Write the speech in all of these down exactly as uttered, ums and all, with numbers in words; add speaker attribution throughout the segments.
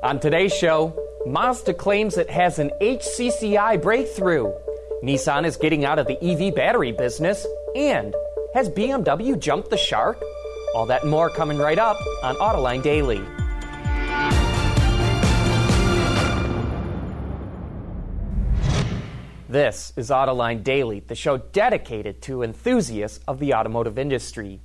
Speaker 1: On today's show, Mazda claims it has an H C C I breakthrough. Nissan is getting out of the E V battery business. And has B M W jumped the shark? All that and more coming right up on Autoline Daily. This is Autoline Daily, the show dedicated to enthusiasts of the automotive industry.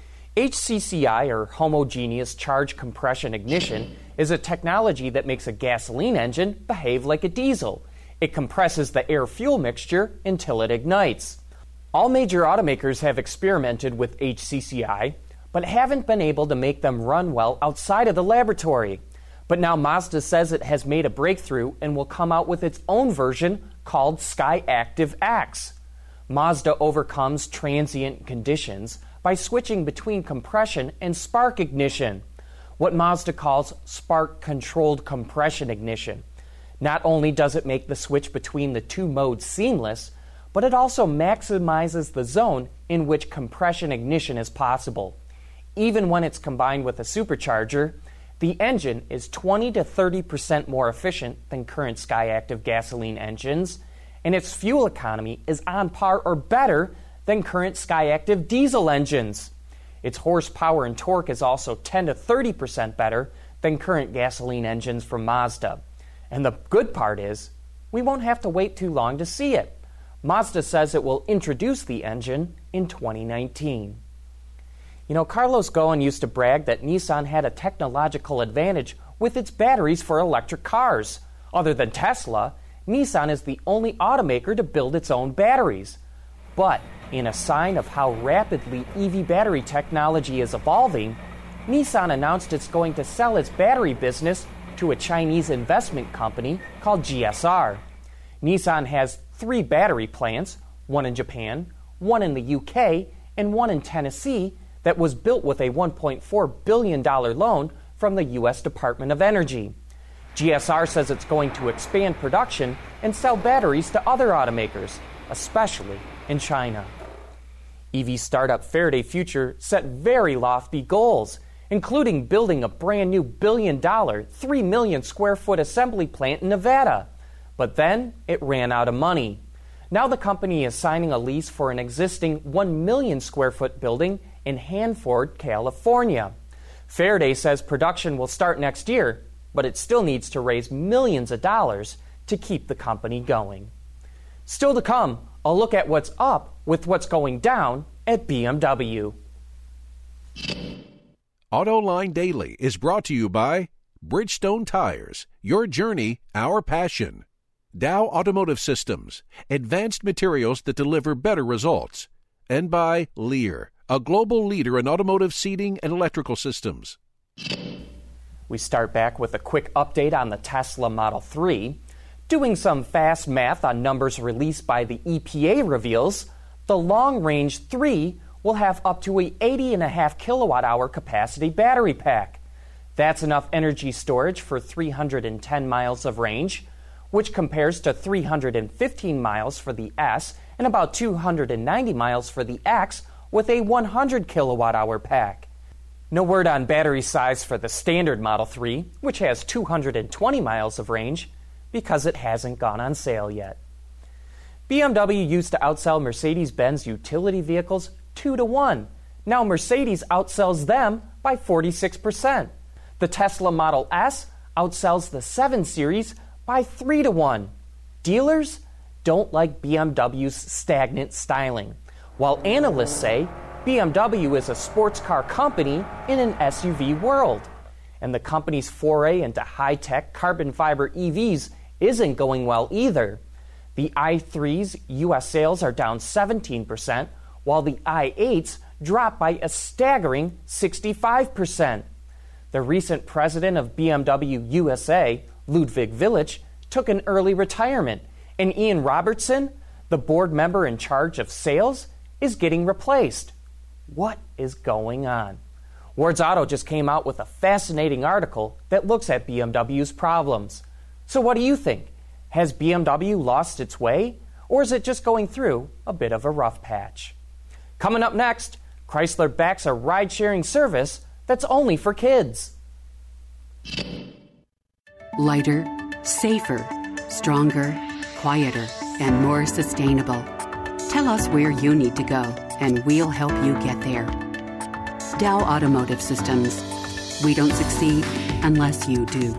Speaker 1: H C C I, or Homogeneous Charge Compression Ignition, is a technology that makes a gasoline engine behave like a diesel. It compresses the air-fuel mixture until it ignites. All major automakers have experimented with H C C I, but haven't been able to make them run well outside of the laboratory. But now Mazda says it has made a breakthrough and will come out with its own version called SkyActiv X. Mazda overcomes transient conditions by switching between compression and spark ignition, what Mazda calls spark-controlled compression ignition. Not only does it make the switch between the two modes seamless, but it also maximizes the zone in which compression ignition is possible. Even when it's combined with a supercharger, the engine is twenty to thirty percent more efficient than current SkyActiv gasoline engines, and its fuel economy is on par or better than current SkyActiv diesel engines. Its horsepower and torque is also ten to thirty percent better than current gasoline engines from Mazda. And the good part is, we won't have to wait too long to see it. Mazda says it will introduce the engine in twenty nineteen. You know, Carlos Ghosn used to brag that Nissan had a technological advantage with its batteries for electric cars. Other than Tesla, Nissan is the only automaker to build its own batteries. But in a sign of how rapidly E V battery technology is evolving, Nissan announced it's going to sell its battery business to a Chinese investment company called G S R. Nissan has three battery plants, one in Japan, one in the U K, and one in Tennessee, that was built with a one point four billion dollars loan from the U S Department of Energy. G S R says it's going to expand production and sell batteries to other automakers, especially in China. E V startup Faraday Future set very lofty goals, including building a brand new billion dollar, three million square foot assembly plant in Nevada. But then it ran out of money. Now the company is signing a lease for an existing one million square foot building in Hanford, California. Faraday says production will start next year, but it still needs to raise millions of dollars to keep the company going. Still to come, a look at what's up with what's going down at B M W.
Speaker 2: AutoLine Daily is brought to you by Bridgestone Tires, your journey, our passion. Dow Automotive Systems, advanced materials that deliver better results. And by Lear, a global leader in automotive seating and electrical systems.
Speaker 1: We start back with a quick update on the Tesla Model three. Doing some fast math on numbers released by the E P A reveals the Long Range three will have up to a eighty point five kilowatt hour capacity battery pack. That's enough energy storage for three hundred ten miles of range, which compares to three hundred fifteen miles for the S and about two hundred ninety miles for the X with a one hundred kilowatt hour pack. No word on battery size for the standard Model three, which has two hundred twenty miles of range, because it hasn't gone on sale yet. B M W used to outsell Mercedes-Benz utility vehicles two to one. Now Mercedes outsells them by forty-six percent. The Tesla Model S outsells the seven series by three to one. Dealers don't like B M W's stagnant styling, while analysts say B M W is a sports car company in an S U V world. And the company's foray into high-tech carbon fiber E Vs isn't going well either. The i three's U S sales are down seventeen percent, while the i eight's dropped by a staggering sixty-five percent. The recent president of B M W U S A, Ludwig Villach, took an early retirement, and Ian Robertson, the board member in charge of sales, is getting replaced. What is going on? Wards Auto just came out with a fascinating article that looks at B M W's problems. So what do you think? Has B M W lost its way, or is it just going through a bit of a rough patch? Coming up next, Chrysler backs a ride-sharing service that's only for kids.
Speaker 3: Lighter, safer, stronger, quieter, and more sustainable. Tell us where you need to go, and we'll help you get there. Dow Automotive Systems. We don't succeed unless you do.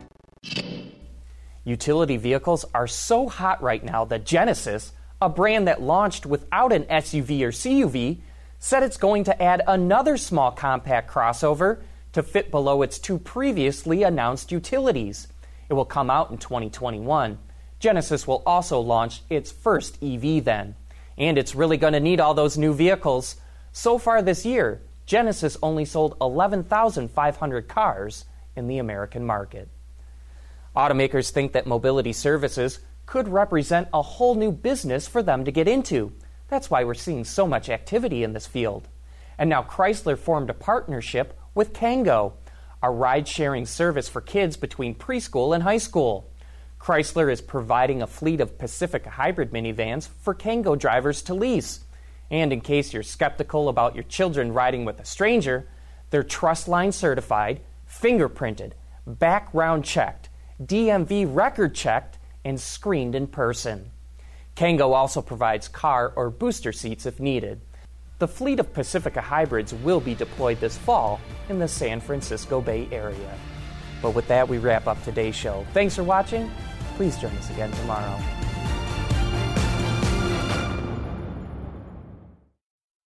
Speaker 1: Utility vehicles are so hot right now that Genesis, a brand that launched without an S U V or C U V, said it's going to add another small compact crossover to fit below its two previously announced utilities. It will come out in twenty twenty-one. Genesis will also launch its first E V then. And it's really going to need all those new vehicles. So far this year, Genesis only sold eleven thousand five hundred cars in the American market. Automakers think that mobility services could represent a whole new business for them to get into. That's why we're seeing so much activity in this field. And now Chrysler formed a partnership with Kango, a ride-sharing service for kids between preschool and high school. Chrysler is providing a fleet of Pacifica hybrid minivans for Kango drivers to lease. And in case you're skeptical about your children riding with a stranger, they're Trustline certified, fingerprinted, background checked, D M V record checked, and screened in person. Kango also provides car or booster seats if needed. The fleet of Pacifica hybrids will be deployed this fall in the San Francisco Bay Area. But with that, we wrap up today's show. Thanks for watching. Please join us again tomorrow.